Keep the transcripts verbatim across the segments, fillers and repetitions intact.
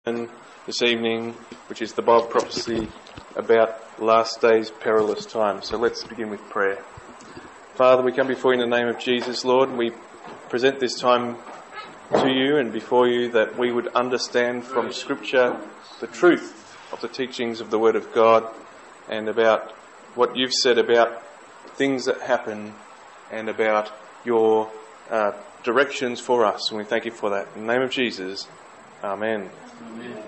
This evening, which is the Bible prophecy about last days, perilous times. So let's begin with prayer. Father, we come before you in the name of Jesus, Lord, and we present this time to you and before you that we would understand from Scripture the truth of the teachings of the Word of God and about what you've said about things that happen and about your uh, directions for us. And we thank you for that. In the name of Jesus, Amen. Amen.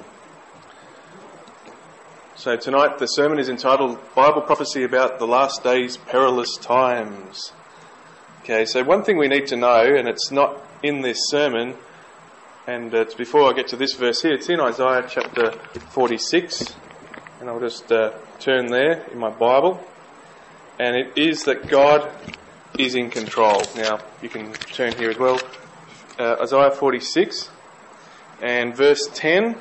So tonight the sermon is entitled Bible Prophecy About the Last Days, Perilous Times. Okay, so one thing we need to know, and it's not in this sermon, and it's before I get to this verse here, it's in Isaiah chapter forty-six, and I'll just uh, turn there in my Bible, and it is that God is in control. Now, you can turn here as well. Uh, Isaiah forty-six. And verse ten,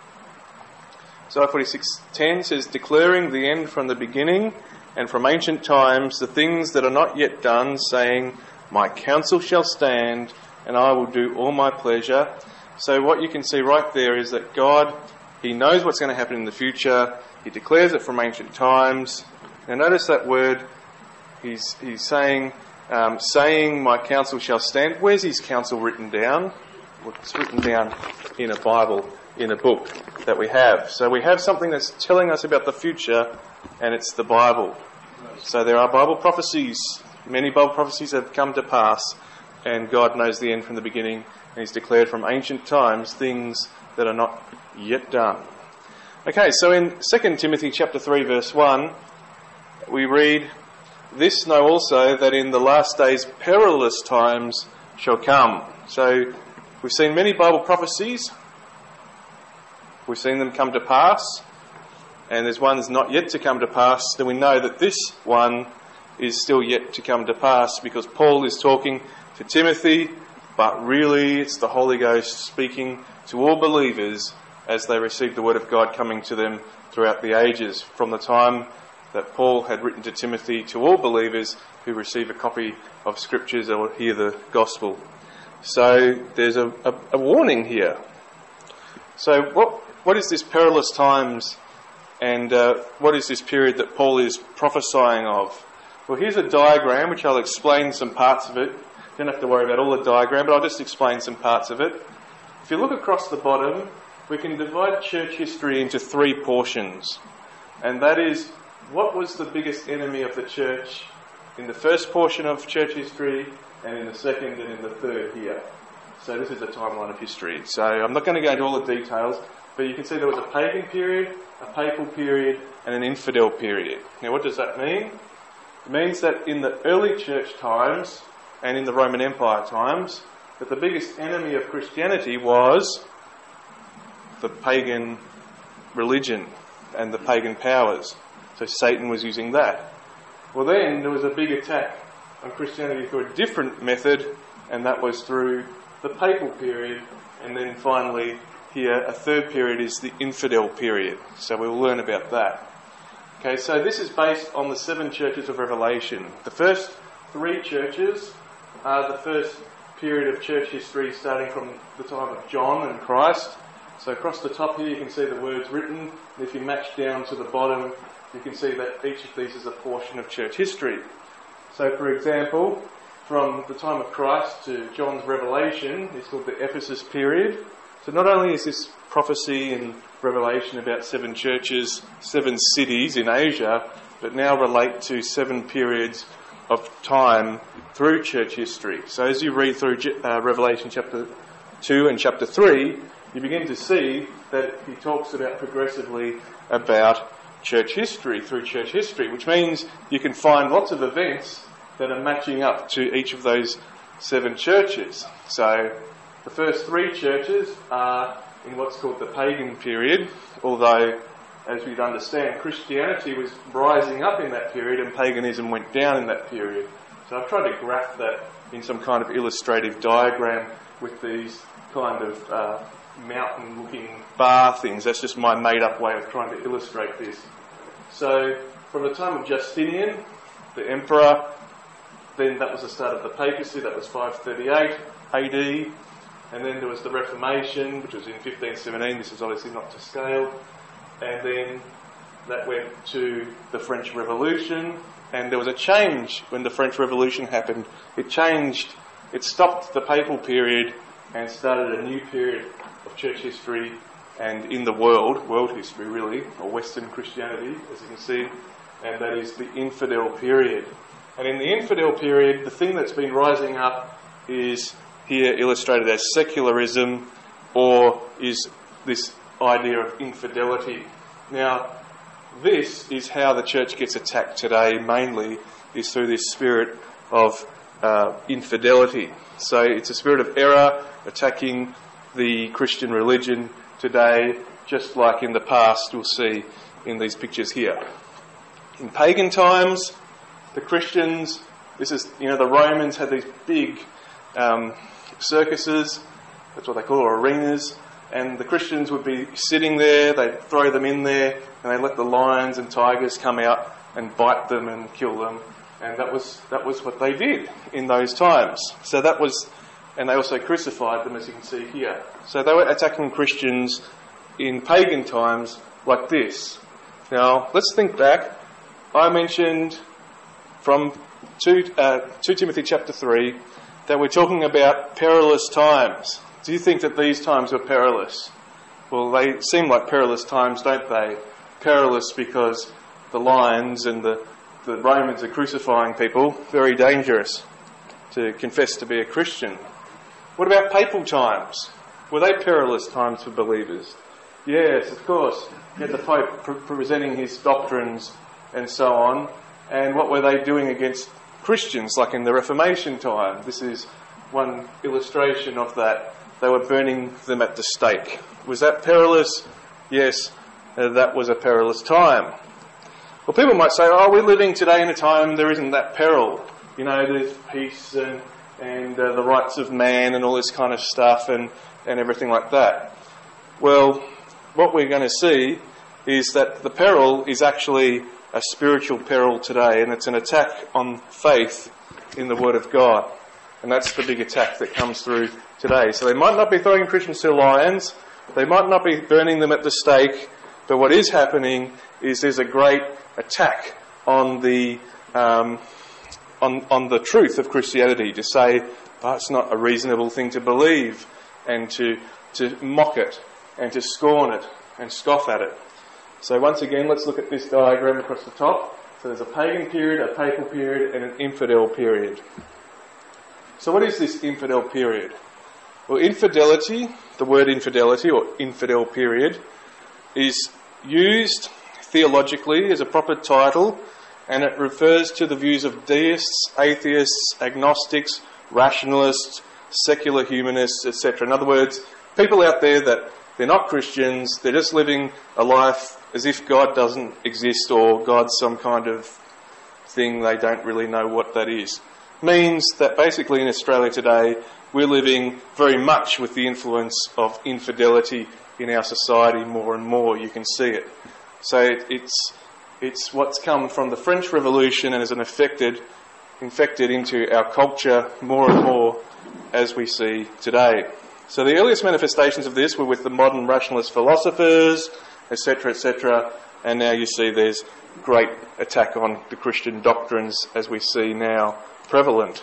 Isaiah forty-six ten says, declaring the end from the beginning and from ancient times, the things that are not yet done, saying, my counsel shall stand, and I will do all my pleasure. So what you can see right there is that God, He knows what's going to happen in the future. He declares it from ancient times. Now notice that word, He's, he's saying, um, saying, my counsel shall stand. Where's His counsel written down? Well, it's written down in a Bible, in a book that we have. So we have something that's telling us about the future, and it's the Bible. So there are Bible prophecies. Many Bible prophecies have come to pass, and God knows the end from the beginning, and He's declared from ancient times things that are not yet done. Okay, so in Second Timothy chapter three, verse one, we read, this know also that in the last days perilous times shall come. So we've seen many Bible prophecies. We've seen them come to pass. And there's ones not yet to come to pass. Then we know that this one is still yet to come to pass because Paul is talking to Timothy, but really it's the Holy Ghost speaking to all believers as they receive the Word of God coming to them throughout the ages, from the time that Paul had written to Timothy to all believers who receive a copy of Scriptures or hear the Gospel. So there's a, a, a warning here. So what what is this perilous times, and uh, what is this period that Paul is prophesying of? Well, here's a diagram which I'll explain some parts of it. Don't have to worry about all the diagram, but I'll just explain some parts of it. If you look across the bottom, we can divide church history into three portions. And that is, what was the biggest enemy of the church in the first portion of church history, and in the second and in the third here. So this is a timeline of history. So I'm not going to go into all the details, but you can see there was a pagan period, a papal period, and an infidel period. Now what does that mean? It means that in the early church times and in the Roman Empire times, that the biggest enemy of Christianity was the pagan religion and the pagan powers. So Satan was using that. Well, then there was a big attack on Christianity through a different method, and that was through the papal period, and then finally here a third period is the infidel period. So we'll learn about that. Okay, so this is based on the seven churches of Revelation. The first three churches are the first period of church history starting from the time of John and Christ. So across the top here you can see the words written, and if you match down to the bottom you can see that each of these is a portion of church history. So, for example, from the time of Christ to John's Revelation is called the Ephesus period. So not only is this prophecy in Revelation about seven churches, seven cities in Asia, but now relate to seven periods of time through church history. So as you read through uh, Revelation chapter two and chapter three, you begin to see that he talks about progressively about church history through church history, which means you can find lots of events that are matching up to each of those seven churches. So the first three churches are in what's called the pagan period, although as we'd understand Christianity was rising up in that period and paganism went down in that period. So I've tried to graph that in some kind of illustrative diagram with these kind of uh, mountain looking bar things. That's just my made up way of trying to illustrate this. So from the time of Justinian, the emperor, then that was the start of the papacy, that was five thirty-eight A D. And then there was the Reformation, which was in fifteen seventeen. This is obviously not to scale. And then that went to the French Revolution. And there was a change when the French Revolution happened. It changed, it stopped the papal period and started a new period of church history and in the world, world history really, or Western Christianity, as you can see, and that is the infidel period. And in the infidel period, the thing that's been rising up is here illustrated as secularism, or is this idea of infidelity. Now, this is how the church gets attacked today, mainly, is through this spirit of uh, infidelity. So it's a spirit of error attacking the Christian religion today, just like in the past we'll see in these pictures here. In pagan times, the Christians, this is, you know, the Romans had these big um, circuses, that's what they call it, or arenas, and the Christians would be sitting there, they'd throw them in there, and they'd let the lions and tigers come out and bite them and kill them. And that was that was what they did in those times. So that was, and they also crucified them, as you can see here. So they were attacking Christians in pagan times like this. Now, let's think back. I mentioned from two, uh, two Timothy chapter three that we're talking about perilous times. Do you think that these times were perilous? Well, they seem like perilous times, don't they? Perilous because the lions and the, the Romans are crucifying people. Very dangerous to confess to be a Christian. What about papal times? Were they perilous times for believers? Yes, of course. You had the Pope pre- presenting his doctrines and so on. And what were they doing against Christians, like in the Reformation time? This is one illustration of that. They were burning them at the stake. Was that perilous? Yes, uh, that was a perilous time. Well, people might say, oh, we're living today in a time there isn't that peril. You know, there's peace and, and uh, the rights of man and all this kind of stuff and, and everything like that. Well, what we're going to see is that the peril is actually a spiritual peril today, and it's an attack on faith in the Word of God. And that's the big attack that comes through today. So they might not be throwing Christians to lions, they might not be burning them at the stake, but what is happening is there's a great attack on the um, on on the truth of Christianity, to say, oh, it's not a reasonable thing to believe, and to to mock it, and to scorn it, and scoff at it. So once again, let's look at this diagram across the top. So there's a pagan period, a papal period, and an infidel period. So what is this infidel period? Well, infidelity, the word infidelity or infidel period, is used theologically as a proper title, and it refers to the views of deists, atheists, agnostics, rationalists, secular humanists, et cetera. In other words, people out there that they're not Christians, they're just living a life as if God doesn't exist, or God's some kind of thing they don't really know what that is. Means that basically in Australia today, we're living very much with the influence of infidelity in our society more and more. You can see it. So it, it's it's what's come from the French Revolution and has infected, infected into our culture more and more as we see today. So the earliest manifestations of this were with the modern rationalist philosophers, et cetera, et cetera. And now you see there's great attack on the Christian doctrines as we see now prevalent.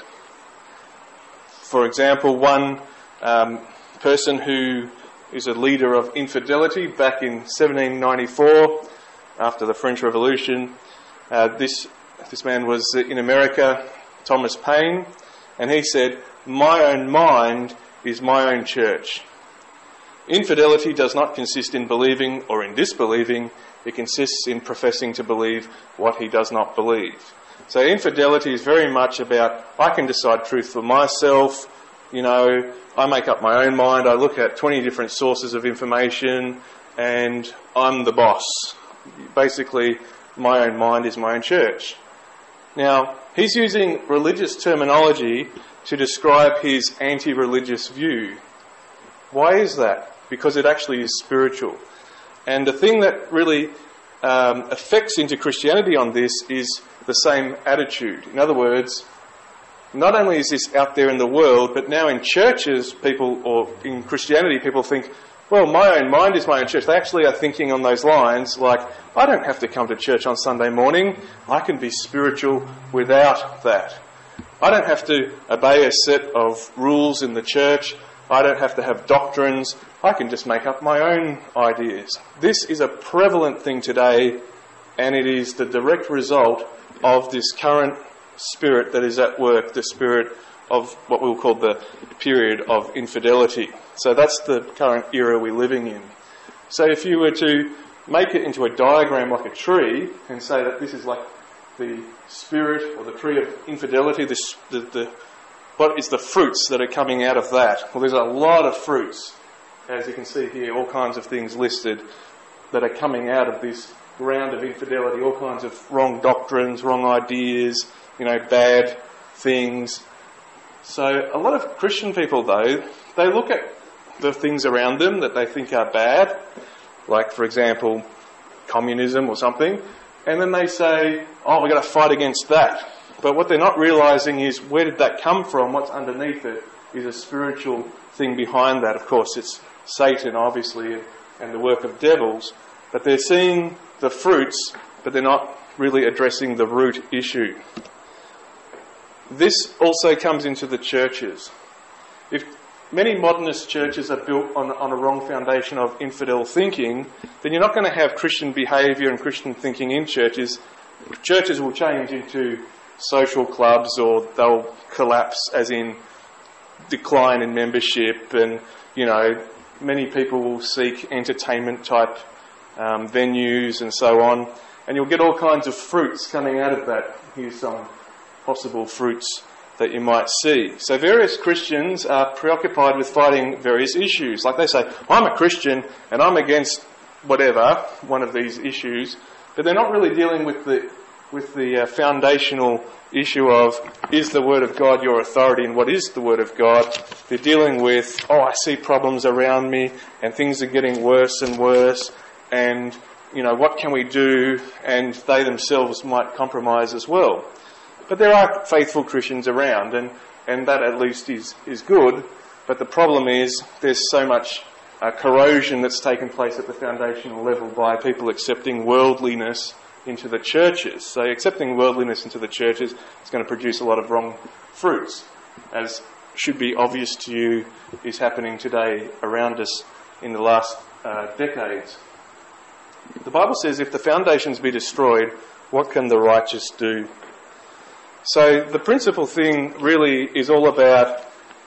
For example, one um, person who is a leader of infidelity back in seventeen ninety-four, after the French Revolution, uh, this this man was in America, Thomas Paine, and he said, "My own mind is my own church." Infidelity does not consist in believing or in disbelieving. It consists in professing to believe what he does not believe. So infidelity is very much about, I can decide truth for myself, you know, I make up my own mind, I look at twenty different sources of information, and I'm the boss. Basically, my own mind is my own church. Now, he's using religious terminology to describe his anti-religious view. Why is that? Because it actually is spiritual. And the thing that really um, affects into Christianity on this is the same attitude. In other words, not only is this out there in the world, but now in churches, people, or in Christianity, people think, well, my own mind is my own church. They actually are thinking on those lines, like, I don't have to come to church on Sunday morning. I can be spiritual without that. I don't have to obey a set of rules in the church. I don't have to have doctrines. I can just make up my own ideas. This is a prevalent thing today, and it is the direct result of this current spirit that is at work, the spirit of what we'll call the period of infidelity. So that's the current era we're living in. So if you were to make it into a diagram like a tree and say that this is like the spirit or the tree of infidelity, this, the, the, what is the fruits that are coming out of that? Well, there's a lot of fruits, as you can see here, all kinds of things listed that are coming out of this ground of infidelity, all kinds of wrong doctrines, wrong ideas, you know, bad things. So a lot of Christian people, though, they look at the things around them that they think are bad, like, for example, communism or something, and then they say, oh, we've got to fight against that. But what they're not realising is, where did that come from? What's underneath it is a spiritual thing behind that. Of course, it's Satan, obviously, and the work of devils. But they're seeing the fruits, but they're not really addressing the root issue. This also comes into the churches. If many modernist churches are built on, on a wrong foundation of infidel thinking, then you're not going to have Christian behaviour and Christian thinking in churches. Churches will change into social clubs, or they'll collapse, as in decline in membership, and, you know, many people will seek entertainment type um, venues and so on, and you'll get all kinds of fruits coming out of that. Here's some possible fruits that you might see. So various Christians are preoccupied with fighting various issues. Like they say, I'm a Christian and I'm against whatever, one of these issues, but they're not really dealing with the with the uh, foundational issue of, is the Word of God your authority, and what is the Word of God? They're dealing with, oh, I see problems around me and things are getting worse and worse, and, you know, what can we do? And they themselves might compromise as well. But there are faithful Christians around, and, and that at least is, is good. But the problem is there's so much uh, corrosion that's taken place at the foundational level by people accepting worldliness into the churches. So accepting worldliness into the churches is going to produce a lot of wrong fruits, as should be obvious to you is happening today around us in the last uh, decades. The Bible says, if the foundations be destroyed, what can the righteous do? So the principal thing really is all about,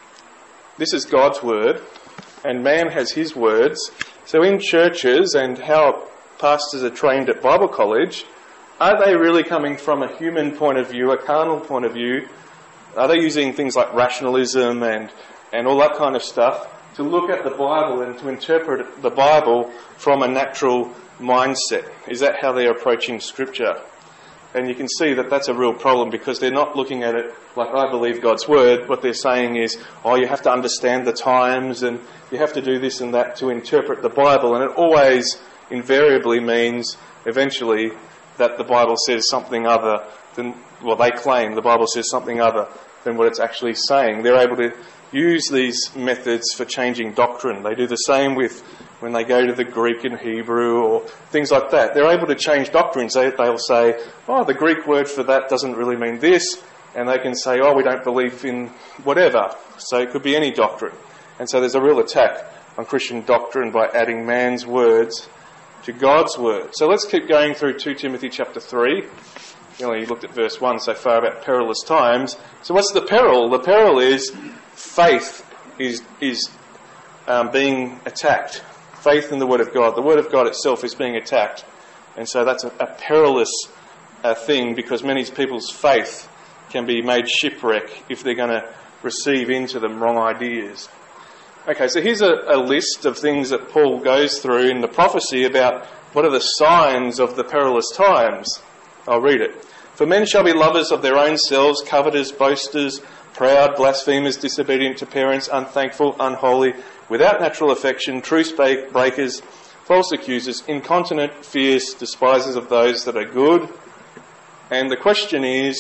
this is God's word, and man has his words. So in churches, and how pastors are trained at Bible college, are they really coming from a human point of view, a carnal point of view? Are they using things like rationalism and, and all that kind of stuff to look at the Bible and to interpret the Bible from a natural mindset? Is that how they're approaching Scripture? And you can see that that's a real problem, because they're not looking at it like, I believe God's word. What they're saying is, oh, you have to understand the times and you have to do this and that to interpret the Bible. And it always invariably means eventually that the Bible says something other than, well, they claim the Bible says something other than what it's actually saying. They're able to use these methods for changing doctrine. They do the same with when they go to the Greek and Hebrew or things like that. They're able to change doctrines. They, they'll say, oh, the Greek word for that doesn't really mean this. And they can say, oh, we don't believe in whatever. So it could be any doctrine. And so there's a real attack on Christian doctrine by adding man's words to God's word. So let's keep going through Second Timothy chapter three. You only looked at verse one so far about perilous times. So what's the peril? The peril is faith is is um, being attacked. Faith in the Word of God. The Word of God itself is being attacked. And so that's a, a perilous uh, thing, because many people's faith can be made shipwreck if they're going to receive into them wrong ideas. Okay, so here's a, a list of things that Paul goes through in the prophecy about what are the signs of the perilous times. I'll read it. For men shall be lovers of their own selves, covetous, boasters, proud, blasphemers, disobedient to parents, unthankful, unholy, without natural affection, truce breakers, false accusers, incontinent, fierce, despisers of those that are good. And the question is,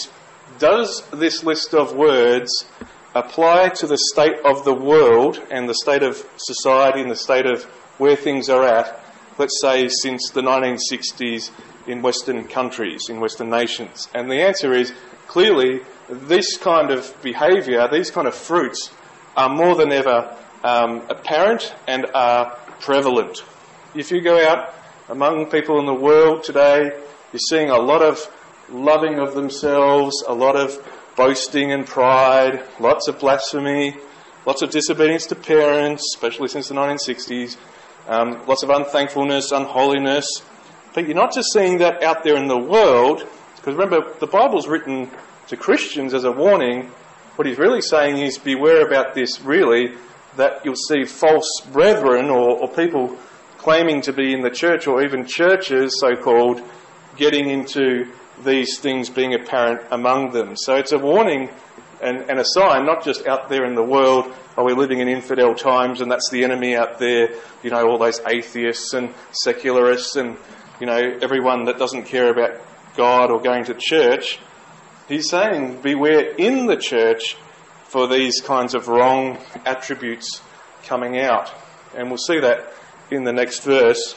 does this list of words apply to the state of the world and the state of society and the state of where things are at, let's say since the nineteen sixties in Western countries, in Western nations? And the answer is, clearly, this kind of behaviour, these kind of fruits, are more than ever um, apparent and are prevalent. If you go out among people in the world today, you're seeing a lot of loving of themselves, a lot of boasting and pride, lots of blasphemy, lots of disobedience to parents, especially since the nineteen sixties, um, lots of unthankfulness, unholiness. But you're not just seeing that out there in the world, because remember, the Bible's written to Christians as a warning. What he's really saying is, beware about this, really, that you'll see false brethren or, or people claiming to be in the church, or even churches, so-called, getting into these things being apparent among them. So it's a warning and, and a sign, not just out there in the world, are we living in infidel times and that's the enemy out there, you know, all those atheists and secularists and, you know, everyone that doesn't care about God or going to church. He's saying, beware in the church for these kinds of wrong attributes coming out. And we'll see that in the next verse,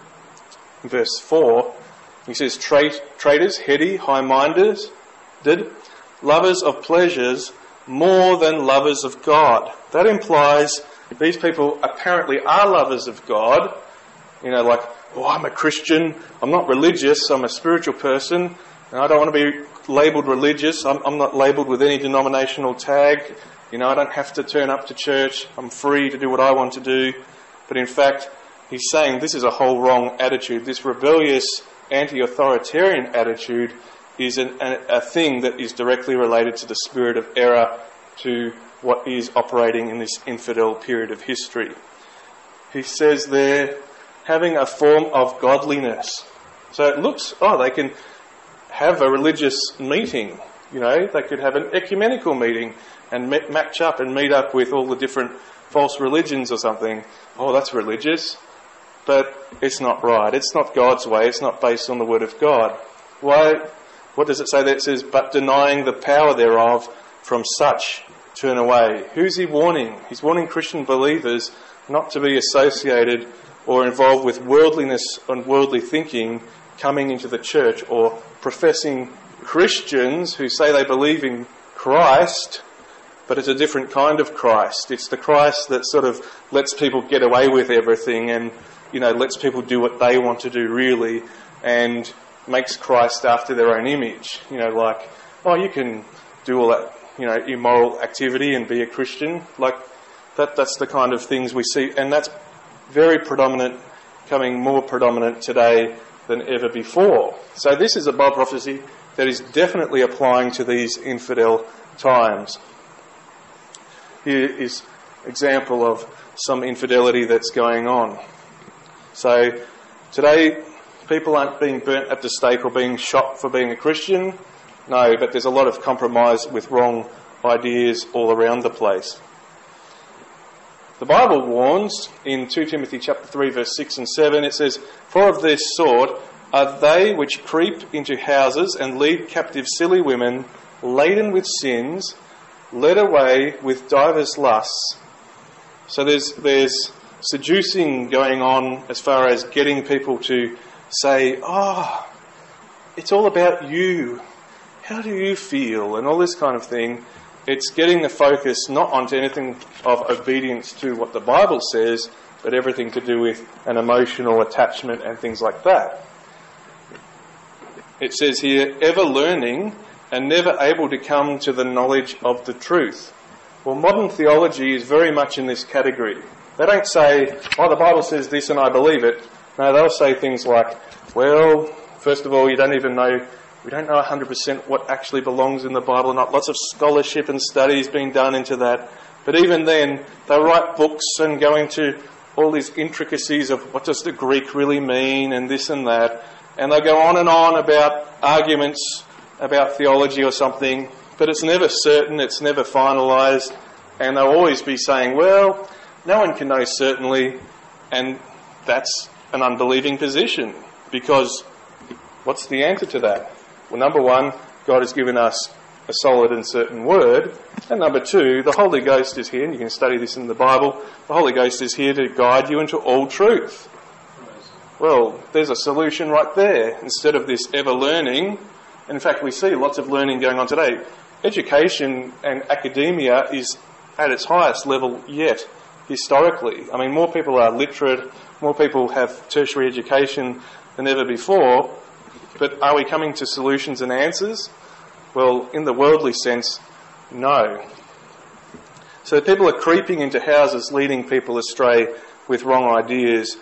verse four. He says, Trait, traitors, heady, high-minded, did, lovers of pleasures more than lovers of God. That implies these people apparently are lovers of God. You know, like, oh, I'm a Christian, I'm not religious, I'm a spiritual person, and I don't want to be labelled religious, I'm, I'm not labelled with any denominational tag, you know, I don't have to turn up to church, I'm free to do what I want to do. But in fact, he's saying this is a whole wrong attitude. This rebellious, anti-authoritarian attitude is an, a, a thing that is directly related to the spirit of error, to what is operating in this infidel period of history. He says there, having a form of godliness. So it looks, oh, they can have a religious meeting, you know, they could have an ecumenical meeting and met, match up and meet up with all the different false religions or something. Oh, that's religious. But it's not right. It's not God's way. It's not based on the Word of God. Why? What does it say there? It says, but denying the power thereof, from such turn away. Who's he warning? He's warning Christian believers not to be associated or involved with worldliness and worldly thinking coming into the church, or professing Christians who say they believe in Christ, but it's a different kind of Christ. It's the Christ that sort of lets people get away with everything and, you know, lets people do what they want to do really, and makes Christ after their own image. You know, like, oh, you can do all that, you know, immoral activity and be a Christian. Like, that that's the kind of things we see, and that's very predominant, becoming more predominant today than ever before. So this is a Bible prophecy that is definitely applying to these infidel times. Here is an example of some infidelity that's going on. So today, people aren't being burnt at the stake or being shot for being a Christian. No, but there's a lot of compromise with wrong ideas all around the place. The Bible warns in Second Timothy chapter three, verse six and seven, it says, For of this sort are they which creep into houses and lead captive silly women, laden with sins, led away with divers lusts. So there's there's seducing going on as far as getting people to say, oh, it's all about you. How do you feel? And all this kind of thing. It's getting the focus not onto anything of obedience to what the Bible says, but everything to do with an emotional attachment and things like that. It says here, ever learning and never able to come to the knowledge of the truth. Well, modern theology is very much in this category. They don't say, oh, the Bible says this and I believe it. No, they'll say things like, well, first of all, you don't even know, we don't know one hundred percent what actually belongs in the Bible or not. Lots of scholarship and studies being done into that. But even then, they'll write books and go into all these intricacies of what does the Greek really mean and this and that. And they go on and on about arguments about theology or something, but it's never certain, it's never finalised, and they'll always be saying, well, no one can know certainly, and that's an unbelieving position, because what's the answer to that? Well, number one, God has given us a solid and certain word. And number two, the Holy Ghost is here, and you can study this in the Bible. The Holy Ghost is here to guide you into all truth. Well, there's a solution right there. Instead of this ever learning, in fact, we see lots of learning going on today. Education and academia is at its highest level yet, historically. I mean, more people are literate, more people have tertiary education than ever before, but are we coming to solutions and answers? Well, in the worldly sense, no. So people are creeping into houses, leading people astray with wrong ideas.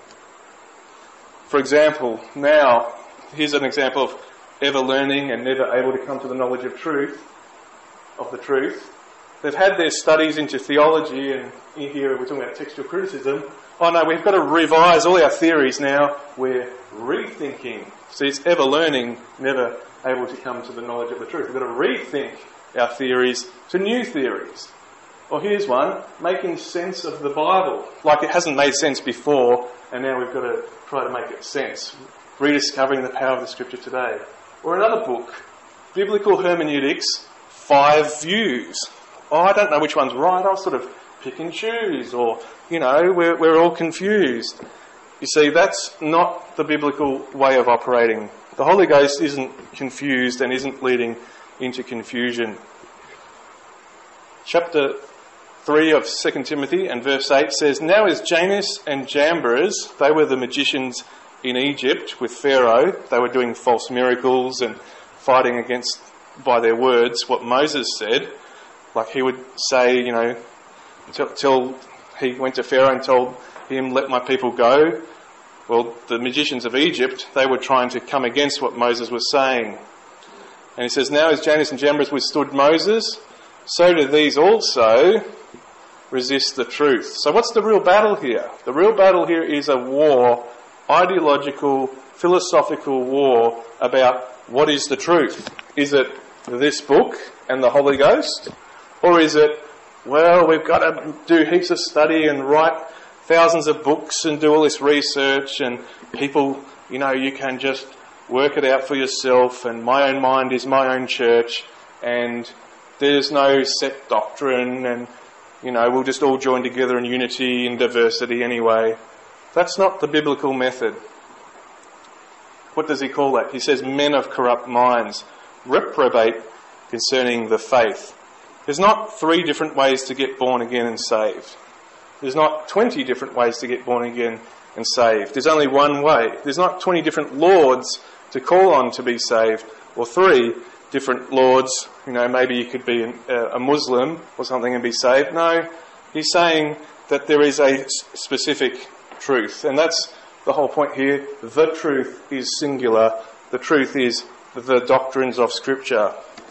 For example, now, here's an example of ever learning and never able to come to the knowledge of truth, of the truth. They've had their studies into theology, and in here we're talking about textual criticism. Oh no, we've got to revise all our theories now. We're rethinking. See, it's ever learning, never able to come to the knowledge of the truth. We've got to rethink our theories to new theories. Or here's one, making sense of the Bible. Like it hasn't made sense before, and now we've got to try to make it sense. Rediscovering the power of the Scripture today. Or another book, Biblical Hermeneutics, Five Views. Oh, I don't know which one's right. I'll sort of pick and choose. Or, you know, we're, we're all confused. You see, that's not the biblical way of operating. The Holy Ghost isn't confused and isn't leading into confusion. Chapter three of Second Timothy and verse eight says, Now as Jannes and Jambres, they were the magicians in Egypt with Pharaoh. They were doing false miracles and fighting against, by their words, what Moses said. Like he would say, you know, till, till he went to Pharaoh and told him, let my people go. Well, the magicians of Egypt, they were trying to come against what Moses was saying. And he says, Now as Jannes and Jambres withstood Moses, so do these also resist the truth. So what's the real battle here? The real battle here is a war, ideological, philosophical war about what is the truth. Is it this book and the Holy Ghost? Or is it, well, we've got to do heaps of study and write thousands of books and do all this research, and people, you know, you can just work it out for yourself, and my own mind is my own church, and there's no set doctrine, and, you know, we'll just all join together in unity and diversity anyway. That's not the biblical method. What does he call that? He says, men of corrupt minds, reprobate concerning the faith. There's not three different ways to get born again and saved. There's not twenty different ways to get born again and saved. There's only one way. There's not twenty different lords to call on to be saved, or three different lords. You know, maybe you could be a Muslim or something and be saved. No, he's saying that there is a specific truth, and that's the whole point here. The truth is singular. The truth is the doctrines of Scripture.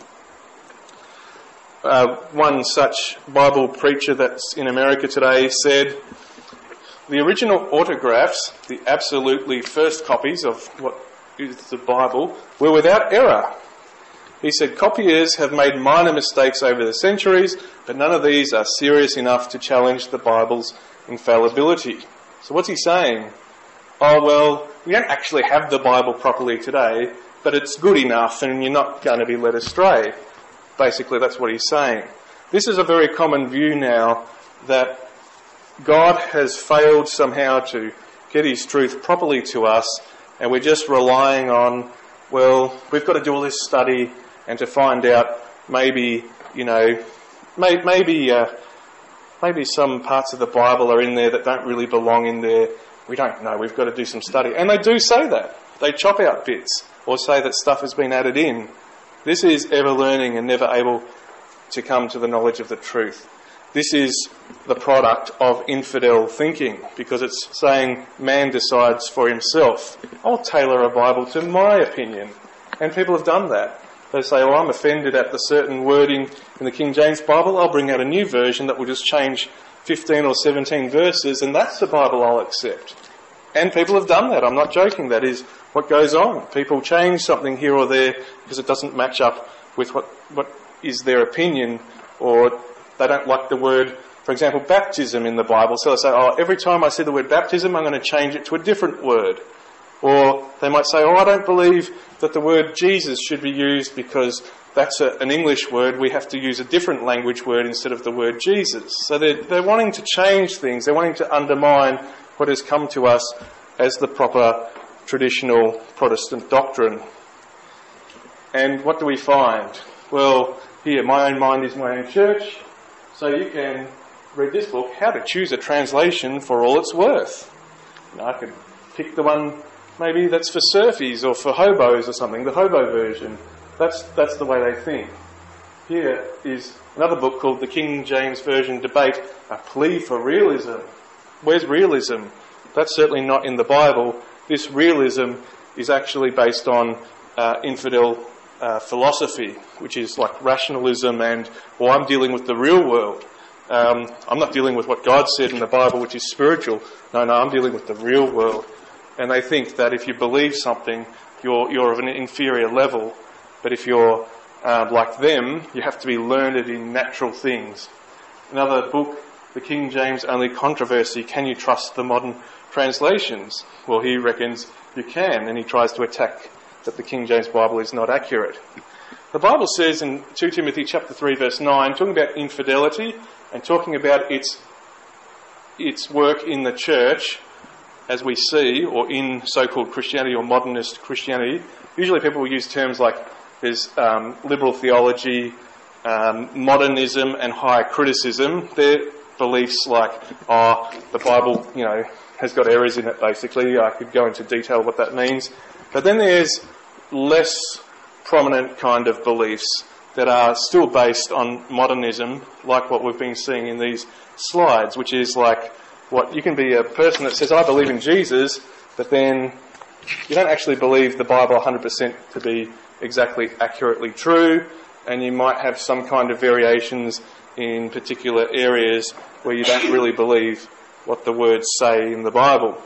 Uh, one such Bible preacher that's in America today said, the original autographs, the absolutely first copies of what is the Bible, were without error. He said, copiers have made minor mistakes over the centuries, but none of these are serious enough to challenge the Bible's infallibility. So what's he saying? Oh, well, we don't actually have the Bible properly today, but it's good enough and you're not going to be led astray. Basically, that's what he's saying. This is a very common view now, that God has failed somehow to get his truth properly to us, and we're just relying on, well, we've got to do all this study and to find out maybe, you know, may, maybe uh, maybe some parts of the Bible are in there that don't really belong in there. We don't know. We've got to do some study. And they do say that. They chop out bits or say that stuff has been added in. This is ever learning and never able to come to the knowledge of the truth. This is the product of infidel thinking, because it's saying man decides for himself. I'll tailor a Bible to my opinion. And people have done that. They say, well, I'm offended at the certain wording in the King James Bible. I'll bring out a new version that will just change fifteen or seventeen verses, and that's the Bible I'll accept. And people have done that. I'm not joking. That is what goes on. People change something here or there because it doesn't match up with what, what is their opinion, or they don't like the word, for example, baptism in the Bible. So they say, oh, every time I see the word baptism, I'm going to change it to a different word. Or they might say, oh, I don't believe that the word Jesus should be used because that's a, an English word. We have to use a different language word instead of the word Jesus. So they're, they're wanting to change things. They're wanting to undermine what has come to us as the proper traditional Protestant doctrine. And what do we find? Well, here, My Own Mind is My Own Church. So you can read this book, How to Choose a Translation for All It's Worth. You know, I could pick the one maybe that's for surfies or for hobos or something, the hobo version. That's that's the way they think. Here is another book called The King James Version Debate, A Plea for Realism. Where's realism? That's certainly not in the Bible. This realism is actually based on uh, infidel uh, philosophy, which is like rationalism and, well, I'm dealing with the real world. Um, I'm not dealing with what God said in the Bible, which is spiritual. No, no, I'm dealing with the real world. And they think that if you believe something, you're you're of an inferior level. But if you're uh, like them, you have to be learned in natural things. Another book, The King James Only Controversy, Can You Trust the Modern Translations? Well, he reckons you can, and he tries to attack that the King James Bible is not accurate. The Bible says in Second Timothy chapter three, verse nine, talking about infidelity and talking about its its work in the church, as we see, or in so-called Christianity or modernist Christianity. Usually people will use terms like there's um, liberal theology, um, modernism and higher criticism. They're beliefs like, oh, the Bible, you know, has got errors in it, basically. I could go into detail what that means. But then there's less prominent kind of beliefs that are still based on modernism, like what we've been seeing in these slides, which is like, what you can be a person that says, I believe in Jesus, but then you don't actually believe the Bible one hundred percent to be exactly accurately true, and you might have some kind of variations in particular areas where you don't really believe what the words say in the Bible.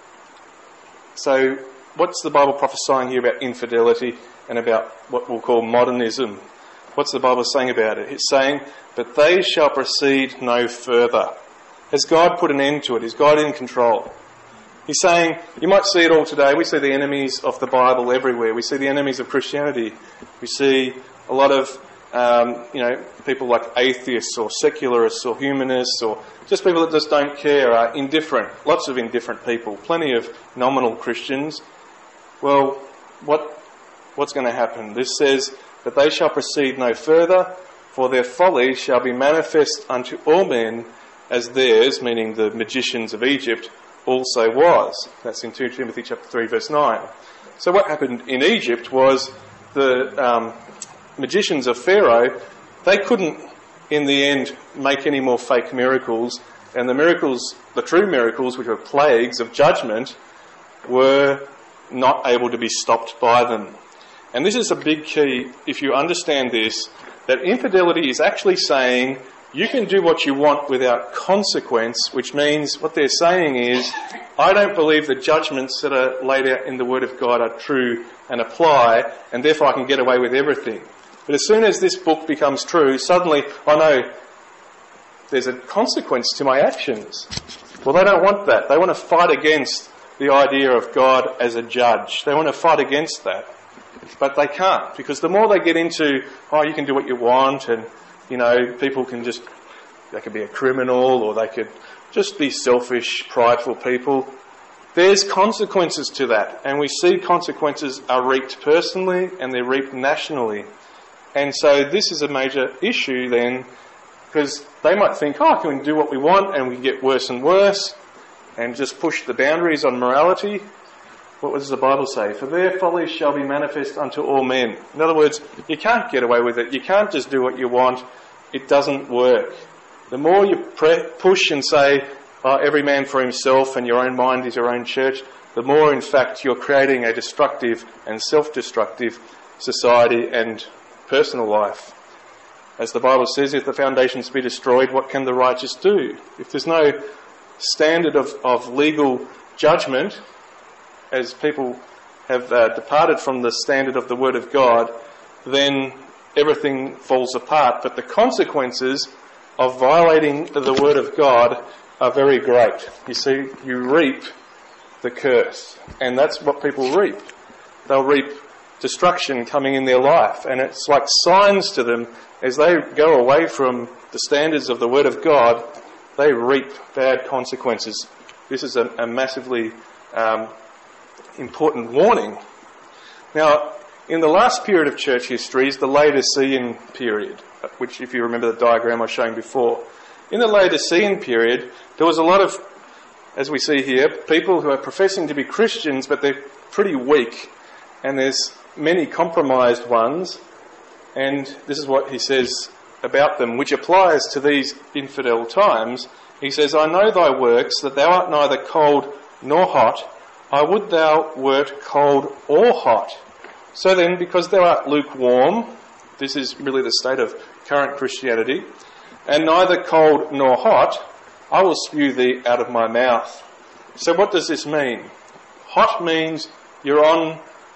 So what's the Bible prophesying here about infidelity and about what we'll call modernism? What's the Bible saying about it? It's saying, but they shall proceed no further. Has God put an end to it? Is God in control? He's saying, you might see it all today. We see the enemies of the Bible everywhere. We see the enemies of Christianity. We see a lot of, um, you know, people like atheists or secularists or humanists or just people that just don't care, are indifferent. Lots of indifferent people. Plenty of nominal Christians. Well, what what's going to happen? This says that they shall proceed no further, for their folly shall be manifest unto all men, as theirs, meaning the magicians of Egypt, also was. That's in Second Timothy chapter three, verse nine. So what happened in Egypt was the um, magicians of Pharaoh, they couldn't, in the end, make any more fake miracles, and the miracles, the true miracles, which were plagues of judgment, were not able to be stopped by them. And this is a big key, if you understand this, that infidelity is actually saying, you can do what you want without consequence, which means what they're saying is, I don't believe the judgments that are laid out in the Word of God are true and apply, and therefore I can get away with everything. But as soon as this book becomes true, suddenly, I know there's a consequence to my actions. Well, they don't want that. They want to fight against the idea of God as a judge. They want to fight against that. But they can't, because the more they get into, oh, you can do what you want, and you know, people can just, they could be a criminal or they could just be selfish, prideful people. There's consequences to that. And we see consequences are reaped personally and they're reaped nationally. And so this is a major issue then, because they might think, oh, can we do what we want and we get worse and worse and just push the boundaries on morality? What does the Bible say? For their folly shall be manifest unto all men. In other words, you can't get away with it. You can't just do what you want. It doesn't work. The more you pre- push and say, oh, every man for himself and your own mind is your own church, the more, in fact, you're creating a destructive and self-destructive society and personal life. As the Bible says, if the foundations be destroyed, what can the righteous do? If there's no standard of, of legal judgment, as people have uh, departed from the standard of the Word of God, then everything falls apart. But the consequences of violating the Word of God are very great. You see, you reap the curse. And that's what people reap. They'll reap destruction coming in their life. And it's like signs to them as they go away from the standards of the Word of God, they reap bad consequences. This is a, a massively um, important warning. Now, in the last period of church history is the Laodicean period, which, if you remember the diagram I was showing before. In the Laodicean period, there was a lot of, as we see here, people who are professing to be Christians, but they're pretty weak. And there's many compromised ones. And this is what he says about them, which applies to these infidel times. He says, I know thy works, that thou art neither cold nor hot. I would thou wert cold or hot. So then, because thou art lukewarm, this is really the state of current Christianity, and neither cold nor hot, I will spew thee out of my mouth. So what does this mean? Hot means you're on,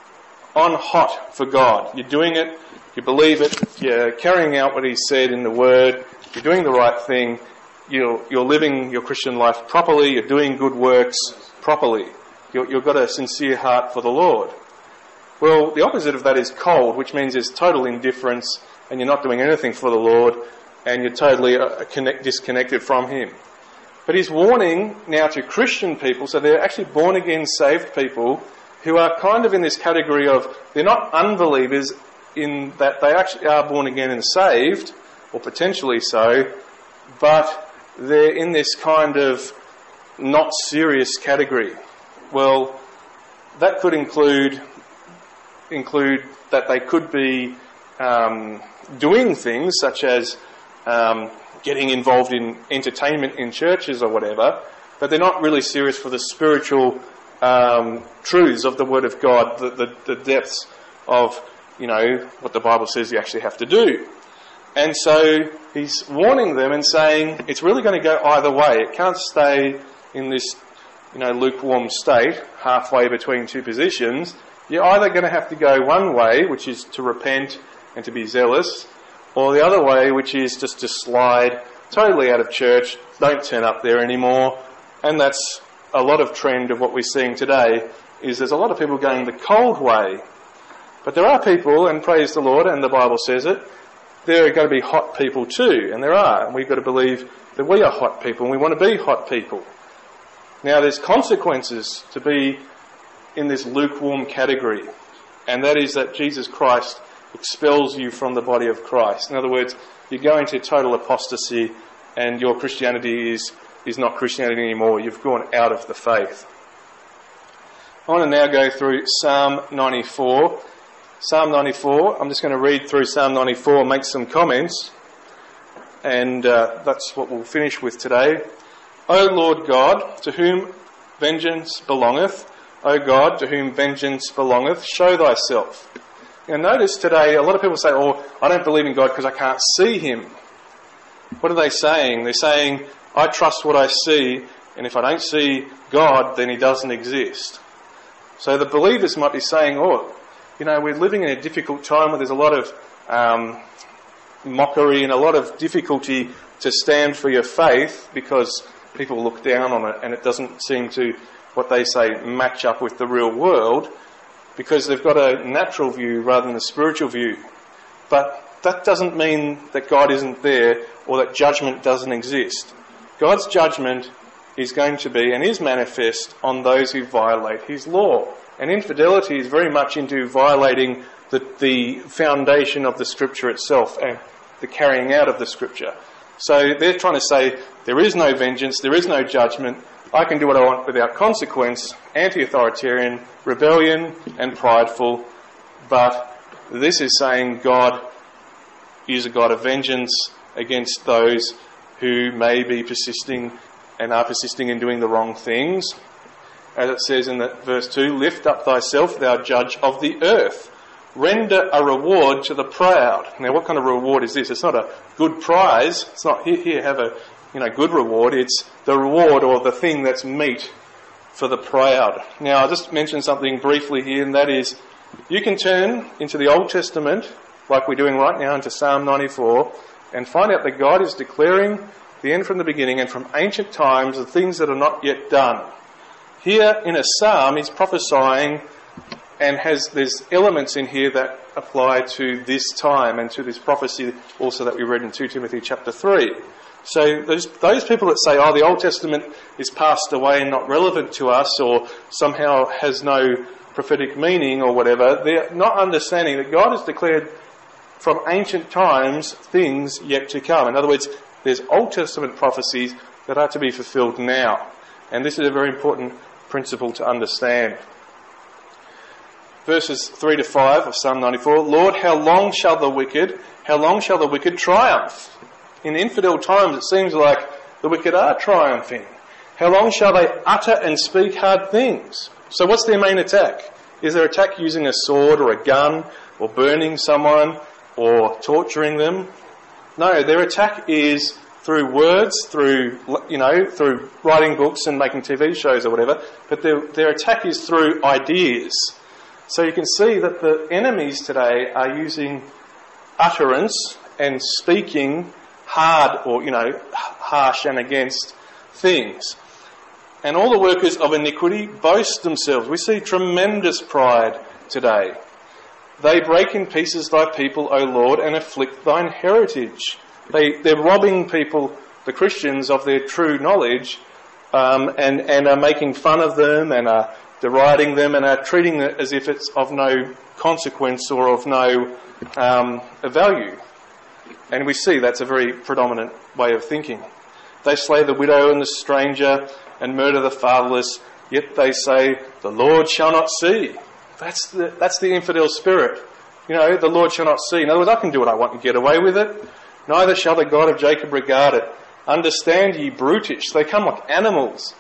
on hot for God. You're doing it, you believe it, you're carrying out what he said in the Word, you're doing the right thing, you're, you're living your Christian life properly, you're doing good works properly. You're, you've got a sincere heart for the Lord. Well, the opposite of that is cold, which means there's total indifference and you're not doing anything for the Lord and you're totally uh, connect, disconnected from Him. But he's warning now to Christian people, so they're actually born-again saved people who are kind of in this category of, they're not unbelievers in that they actually are born again and saved, or potentially so, but they're in this kind of not serious category. Well, that could include include that they could be um, doing things such as um, getting involved in entertainment in churches or whatever, but they're not really serious for the spiritual um, truths of the Word of God, the, the, the depths of, you know, what the Bible says you actually have to do. And so he's warning them and saying it's really going to go either way. It can't stay in this, you know, lukewarm state, halfway between two positions. You're either going to have to go one way, which is to repent and to be zealous, or the other way, which is just to slide totally out of church, don't turn up there anymore. And that's a lot of trend of what we're seeing today, is there's a lot of people going the cold way. But there are people, and praise the Lord, and the Bible says it, there are going to be hot people too, and there are, and we've got to believe that we are hot people, and we want to be hot people. Now, there's consequences to be in this lukewarm category, and that is that Jesus Christ expels you from the body of Christ. In other words, you go into total apostasy, and your Christianity is, is not Christianity anymore. You've gone out of the faith. I want to now go through Psalm ninety-four. Psalm ninety-four, I'm just going to read through Psalm ninety-four and make some comments, and uh, that's what we'll finish with today. O Lord God, to whom vengeance belongeth, O God, to whom vengeance belongeth, show thyself. Now notice today, a lot of people say, oh, I don't believe in God because I can't see him. What are they saying? They're saying, I trust what I see, and if I don't see God, then he doesn't exist. So the believers might be saying, oh, you know, we're living in a difficult time where there's a lot of um, mockery and a lot of difficulty to stand for your faith because people look down on it and it doesn't seem to, what they say, match up with the real world because they've got a natural view rather than a spiritual view. But that doesn't mean that God isn't there or that judgment doesn't exist. God's judgment is going to be and is manifest on those who violate his law. And infidelity is very much into violating the, the foundation of the Scripture itself and the carrying out of the Scripture. So they're trying to say, there is no vengeance, there is no judgment, I can do what I want without consequence, anti-authoritarian, rebellion and prideful. But this is saying God is a God of vengeance against those who may be persisting and are persisting in doing the wrong things. As it says in that verse two, lift up thyself, thou judge of the earth. Render a reward to the proud. Now, what kind of reward is this? It's not a good prize. It's not, here, here, have a, you know, good reward. It's the reward or the thing that's meet for the proud. Now, I'll just mention something briefly here, and that is, you can turn into the Old Testament, like we're doing right now, into Psalm ninety-four, and find out that God is declaring the end from the beginning and from ancient times the things that are not yet done. Here in a psalm, he's prophesying and has there's elements in here that apply to this time and to this prophecy also that we read in Second Timothy chapter three. So those, those people that say, oh, the Old Testament is passed away and not relevant to us or somehow has no prophetic meaning or whatever, they're not understanding that God has declared from ancient times things yet to come. In other words, there's Old Testament prophecies that are to be fulfilled now. And this is a very important principle to understand. Verses three to five of Psalm ninety-four, Lord, how long shall the wicked, how long shall the wicked triumph? In infidel times, it seems like the wicked are triumphing. How long shall they utter and speak hard things? So what's their main attack? Is their attack using a sword or a gun or burning someone or torturing them? No, their attack is through words, through, you know, through writing books and making T V shows or whatever, but their, their attack is through ideas. So you can see that the enemies today are using utterance and speaking hard or, you know, harsh and against things. And all the workers of iniquity boast themselves. We see tremendous pride today. They break in pieces thy people, O Lord, and afflict thine heritage. They, they're robbing people, the Christians, of their true knowledge um, and, and are making fun of them and are deriding them and are treating it as if it's of no consequence or of no um, value. And we see that's a very predominant way of thinking. They slay the widow and the stranger and murder the fatherless, yet they say, the Lord shall not see. That's the, that's the infidel spirit. You know, the Lord shall not see. In other words, I can do what I want and get away with it. Neither shall the God of Jacob regard it. Understand ye brutish. They come like animals.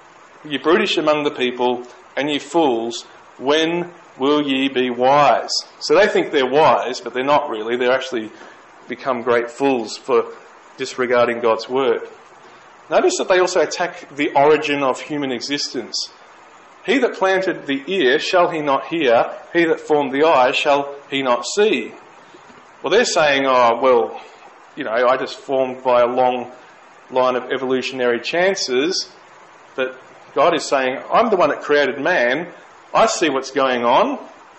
Ye brutish among the people, and ye fools, when will ye be wise? So they think they're wise, but they're not really. They're actually become great fools for disregarding God's word. Notice that they also attack the origin of human existence. He that planted the ear, shall he not hear? He that formed the eye, shall he not see? Well, they're saying, oh, well, you know, I just formed by a long line of evolutionary chances. But God is saying, I'm the one that created man. I see what's going on.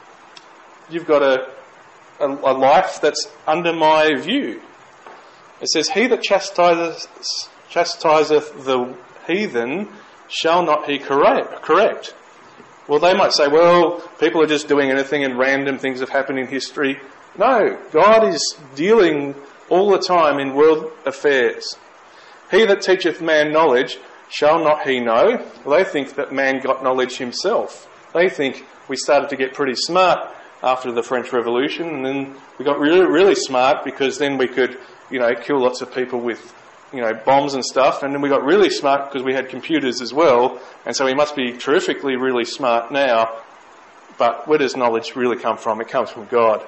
You've got a, a, a life that's under my view. It says, he that chastiseth, chastiseth the heathen, shall not he correct? correct? Well, they might say, well, people are just doing anything and random things have happened in history. No, God is dealing all the time in world affairs. He that teacheth man knowledge, shall not he know? Well, they think that man got knowledge himself. They think we started to get pretty smart after the French Revolution, and then we got really, really smart because then we could, you know, kill lots of people with, you know, bombs and stuff, and then we got really smart because we had computers as well, and so we must be terrifically really smart now. But where does knowledge really come from? It comes from God.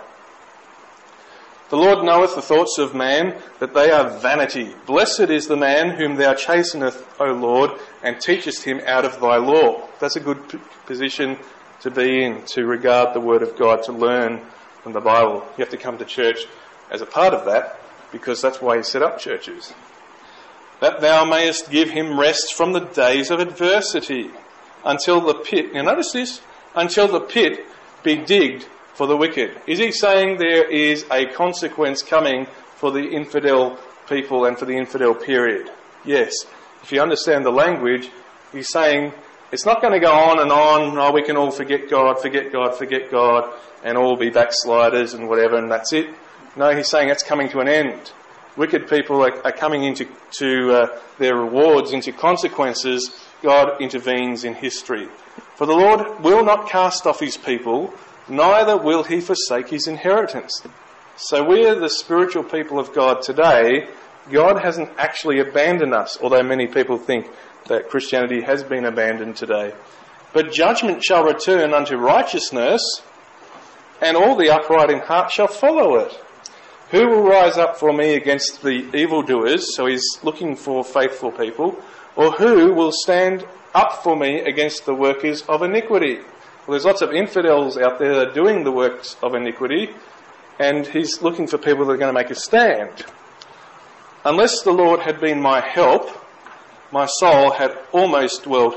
The Lord knoweth the thoughts of man, that they are vanity. Blessed is the man whom thou chasteneth, O Lord, and teachest him out of thy law. That's a good p- position to be in, to regard the word of God, to learn from the Bible. You have to come to church as a part of that, because that's why he set up churches. That thou mayest give him rest from the days of adversity, until the pit, now notice this, until the pit be digged for the wicked. Is he saying there is a consequence coming for the infidel people and for the infidel period? Yes. If you understand the language, he's saying it's not going to go on and on, oh, we can all forget God, forget God, forget God, and all be backsliders and whatever, and that's it. No, he's saying it's coming to an end. Wicked people are, are coming into to, uh, their rewards, into consequences. God intervenes in history. For the Lord will not cast off his people, neither will he forsake his inheritance. So we're the spiritual people of God today. God hasn't actually abandoned us, although many people think that Christianity has been abandoned today. But judgment shall return unto righteousness, and all the upright in heart shall follow it. Who will rise up for me against the evildoers? So he's looking for faithful people. Or who will stand up for me against the workers of iniquity? Well, there's lots of infidels out there that are doing the works of iniquity, and he's looking for people that are going to make a stand. Unless the Lord had been my help, my soul had almost dwelt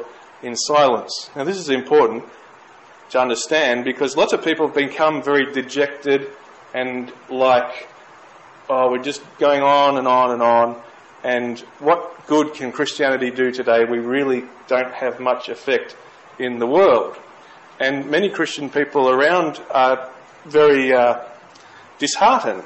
in silence. Now this is important to understand because lots of people have become very dejected and like, oh, we're just going on and on and on. And what good can Christianity do today? We really don't have much effect in the world. And many Christian people around are very uh, disheartened.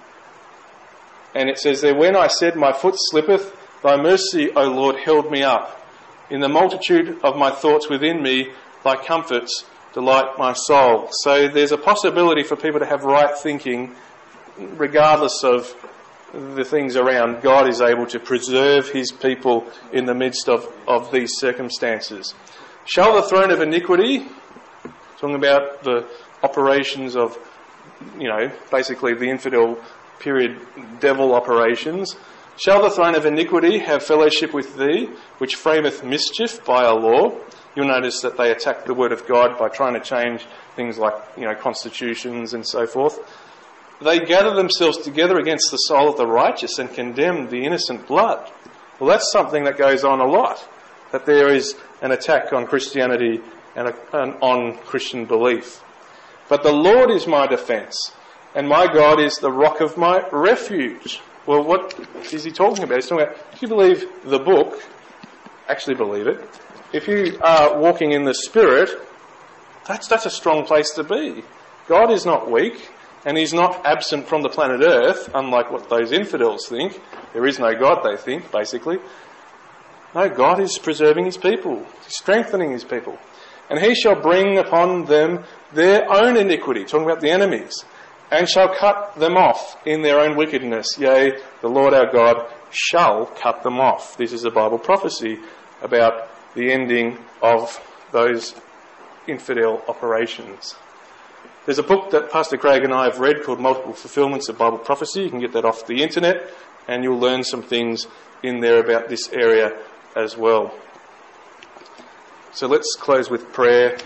And it says there, when I said, my foot slippeth, thy mercy, O Lord, held me up. In the multitude of my thoughts within me, thy comforts delight my soul. So there's a possibility for people to have right thinking, regardless of the things around. God is able to preserve his people in the midst of, of these circumstances. Shall the throne of iniquity, talking about the operations of, you know, basically the infidel period devil operations, shall the throne of iniquity have fellowship with thee, which frameth mischief by a law? You'll notice that they attack the word of God by trying to change things like, you know, constitutions and so forth. They gather themselves together against the soul of the righteous and condemn the innocent blood. Well, that's something that goes on a lot, that there is an attack on Christianity and, a, and on Christian belief. But the Lord is my defence, and my God is the rock of my refuge. Well, what is he talking about? He's talking about, if you believe the book, actually believe it, if you are walking in the Spirit, that's, that's a strong place to be. God is not weak, and he's not absent from the planet Earth, unlike what those infidels think. There is no God, they think, basically. No, God is preserving his people, strengthening his people. And he shall bring upon them their own iniquity, talking about the enemies, and shall cut them off in their own wickedness. Yea, the Lord our God shall cut them off. This is a Bible prophecy about the ending of those infidel operations. There's a book that Pastor Craig and I have read called Multiple Fulfillments of Bible Prophecy. You can get that off the internet, and you'll learn some things in there about this area as well. So let's close with prayer.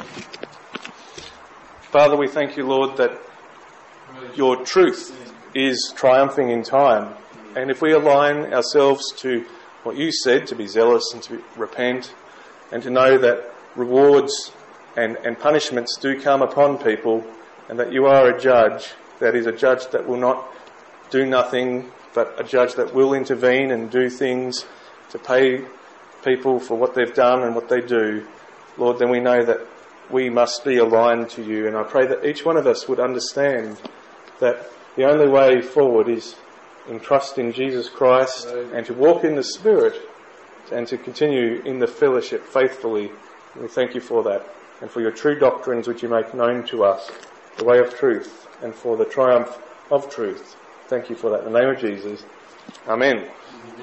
Father, we thank you, Lord, that your truth is triumphing in time. And if we align ourselves to what you said, to be zealous and to repent, and to know that rewards and, and punishments do come upon people, and that you are a judge, that is a judge that will not do nothing, but a judge that will intervene and do things to pay people for what they've done and what they do, Lord, then we know that we must be aligned to you. And I pray that each one of us would understand that the only way forward is in trust in Jesus Christ and to walk in the Spirit and to continue in the fellowship faithfully. And we thank you for that and for your true doctrines which you make known to us, the way of truth, and for the triumph of truth. Thank you for that. In the name of Jesus. Amen.